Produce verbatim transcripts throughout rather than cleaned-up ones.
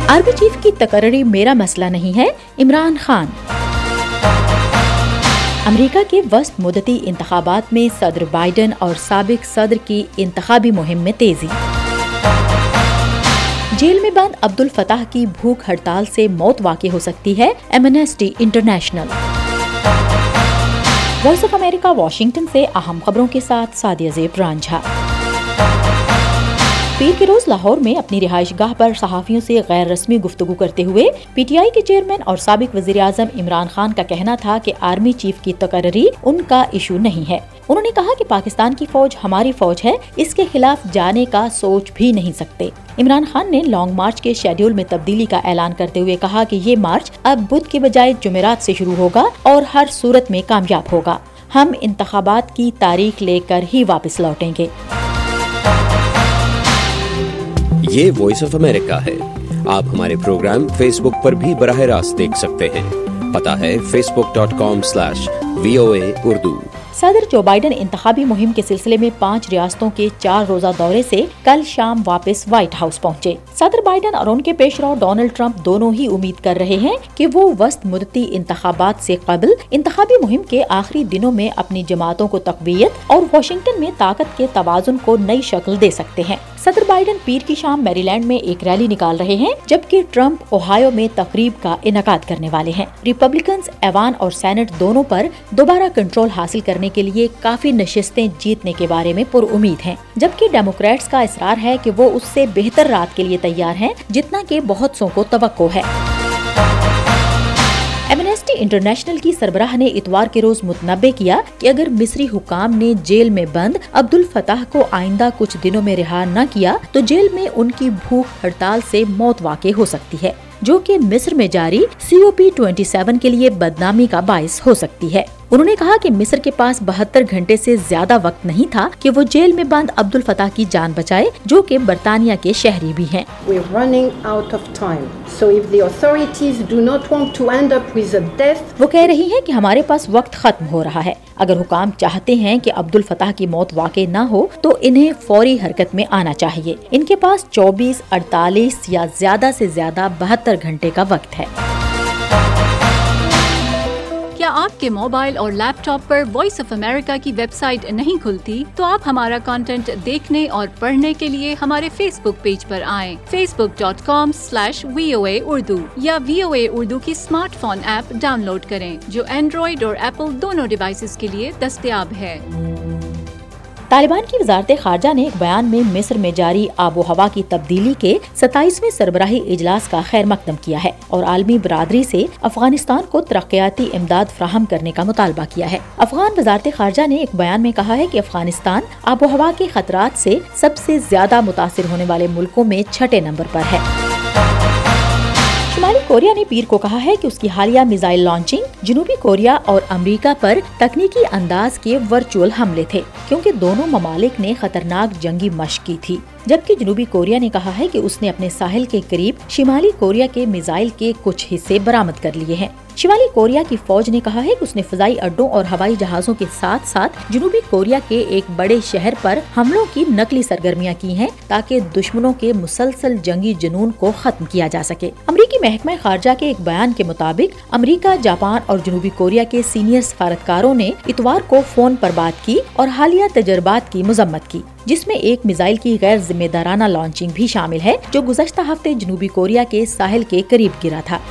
Army chief کی تقرری میرا مسئلہ نہیں ہے، عمران خان۔ امریکہ کے وسط مدتی انتخابات میں صدر بائیڈن اور سابق صدر کی انتخابی مہم میں تیزی۔ جیل میں بند عبدالفتاح کی بھوک ہڑتال سے موت واقع ہو سکتی ہے، Amnesty International. Voice of America Washington سے اہم خبروں کے ساتھ سعدیہ زیب رانجھا۔ پیر کے روز لاہور میں اپنی رہائش گاہ پر صحافیوں سے غیر رسمی گفتگو کرتے ہوئے پی ٹی آئی کے چیئرمین اور سابق وزیر اعظم عمران خان کا کہنا تھا کہ آرمی چیف کی تقرری ان کا ایشو نہیں ہے۔ انہوں نے کہا کہ پاکستان کی فوج ہماری فوج ہے، اس کے خلاف جانے کا سوچ بھی نہیں سکتے۔ عمران خان نے لانگ مارچ کے شیڈیول میں تبدیلی کا اعلان کرتے ہوئے کہا کہ یہ مارچ اب بدھ کے بجائے جمعرات سے شروع ہوگا اور ہر صورت میں کامیاب ہوگا۔ ہم انتخابات کی تاریخ لے کر ہی واپس لوٹیں گے۔ یہ وائس آف امریکہ ہے۔ آپ ہمارے پروگرام فیس بک پر بھی براہ راست دیکھ سکتے ہیں۔ پتہ ہے Facebook dot com slash V O A Urdu. صدر جو بائیڈن انتخابی مہم کے سلسلے میں پانچ ریاستوں کے چار روزہ دورے سے کل شام واپس وائٹ ہاؤس پہنچے۔ صدر بائیڈن اور ان کے پیشرو ڈونلڈ ٹرمپ دونوں ہی امید کر رہے ہیں کہ وہ وسط مدتی انتخابات سے قبل انتخابی مہم کے آخری دنوں میں اپنی جماعتوں کو تقویت اور واشنگٹن میں طاقت کے توازن کو نئی شکل دے سکتے ہیں۔ صدر بائیڈن پیر کی شام میری لینڈ میں ایک ریلی نکال رہے ہیں، جبکہ ٹرمپ اوہایو میں تقریب کا انعقاد کرنے والے ہیں۔ ریپبلکنز ایوان اور سینٹ دونوں پر دوبارہ کنٹرول حاصل کرنے کے لیے کافی نشستیں جیتنے کے بارے میں پر امید ہیں، جبکہ ڈیموکریٹس کا اصرار ہے کہ وہ اس سے بہتر رات کے لیے تیار ہیں جتنا کہ بہت سو کو توقع ہے۔ ایمنسٹی انٹرنیشنل کی سربراہ نے اتوار کے روز متنبع کیا کہ اگر مصری حکام نے جیل میں بند عبدالفتاح کو آئندہ کچھ دنوں میں رہا نہ کیا تو جیل میں ان کی بھوک ہڑتال سے موت واقع ہو سکتی ہے، جو کہ مصر میں جاری سی او پی سیونتیس کے لیے بدنامی کا باعث ہو سکتی ہے۔ انہوں نے کہا کہ مصر کے پاس بہتر گھنٹے سے زیادہ وقت نہیں تھا کہ وہ جیل میں بند عبدالفتاح کی جان بچائے، جو کہ برطانیہ کے شہری بھی ہیں۔ We're running out of time. So if the authorities do not want to end up with a death. وہ کہہ رہی ہیں کہ ہمارے پاس وقت ختم ہو رہا ہے۔ اگر حکام چاہتے ہیں کہ عبدالفتاح کی موت واقع نہ ہو تو انہیں فوری حرکت میں آنا چاہیے۔ ان کے پاس چوبیس، اڑتالیس یا زیادہ سے زیادہ بہتر گھنٹے کا وقت ہے۔ کیا آپ کے موبائل اور لیپ ٹاپ پر وائس آف امریکہ کی ویب سائٹ نہیں کھلتی؟ تو آپ ہمارا کانٹینٹ دیکھنے اور پڑھنے کے لیے ہمارے فیس بک پیج پر آئیں، Facebook dot com slash V O A Urdu, یا وی او اے اردو کی smartphone app download کریں جو اینڈرائیڈ اور ایپل دونوں ڈیوائسز کے لیے دستیاب ہے۔ طالبان کی وزارت خارجہ نے ایک بیان میں مصر میں جاری آب و ہوا کی تبدیلی کے ستائیسویں سربراہی اجلاس کا خیر مقدم کیا ہے اور عالمی برادری سے افغانستان کو ترقیاتی امداد فراہم کرنے کا مطالبہ کیا ہے۔ افغان وزارت خارجہ نے ایک بیان میں کہا ہے کہ افغانستان آب و ہوا کے خطرات سے سب سے زیادہ متاثر ہونے والے ملکوں میں چھٹے نمبر پر ہے۔ شمالی کوریا نے پیر کو کہا ہے کہ اس کی حالیہ میزائل لانچنگ جنوبی کوریا اور امریکہ پر تکنیکی انداز کے ورچوئل حملے تھے، کیونکہ دونوں ممالک نے خطرناک جنگی مشق کی تھی، جبکہ جنوبی کوریا نے کہا ہے کہ اس نے اپنے ساحل کے قریب شمالی کوریا کے میزائل کے کچھ حصے برآمد کر لیے ہیں۔ شمالی کوریا کی فوج نے کہا ہے کہ اس نے فضائی اڈوں اور ہوائی جہازوں کے ساتھ ساتھ جنوبی کوریا کے ایک بڑے شہر پر حملوں کی نقلی سرگرمیاں کی ہیں تاکہ دشمنوں کے مسلسل جنگی جنون کو ختم کیا جا سکے۔ امریکی محکمہ خارجہ کے ایک بیان کے مطابق امریکہ، جاپان اور جنوبی کوریا کے سینئر سفارتکاروں نے اتوار کو فون پر بات کی اور حالیہ تجربات کی مذمت کی، جس میں ایک میزائل کی غیر ذمہ دارانہ لانچنگ بھی شامل ہے جو گزشتہ ہفتے جنوبی کوریا کے ساحل کے قریب گرا تھا۔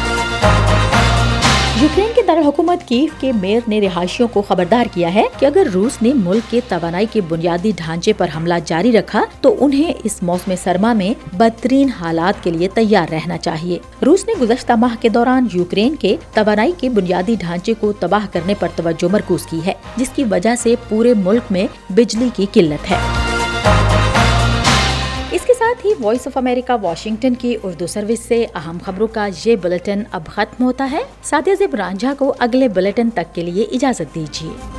یوکرین کے دارالحکومت کیف کے میئر نے رہائشیوں کو خبردار کیا ہے کہ اگر روس نے ملک کے توانائی کے بنیادی ڈھانچے پر حملہ جاری رکھا تو انہیں اس موسم سرما میں بدترین حالات کے لیے تیار رہنا چاہیے۔ روس نے گزشتہ ماہ کے دوران یوکرین کے توانائی کے بنیادی ڈھانچے کو تباہ کرنے پر توجہ مرکوز کی ہے، جس کی وجہ سے پورے ملک میں بجلی کی قلت ہے۔ اس کے ساتھ ہی وائس آف امریکہ واشنگٹن کی اردو سروس سے اہم خبروں کا یہ بلیٹن اب ختم ہوتا ہے۔ سعدیہ زیب رانجھا کو اگلے بلیٹن تک کے لیے اجازت دیجیے۔